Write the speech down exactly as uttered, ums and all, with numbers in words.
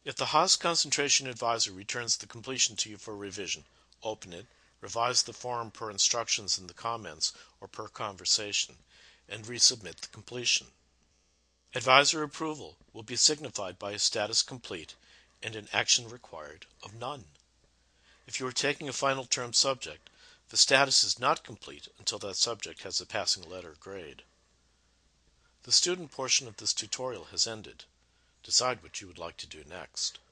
If the Haas Concentration Advisor returns the completion to you for revision, open it, revise the form per instructions in the comments or per conversation, and resubmit the completion. Advisor approval will be signified by a status complete and an action required of none. If you are taking a final term subject, the status is not complete until that subject has a passing letter grade. The student portion of this tutorial has ended. Decide what you would like to do next.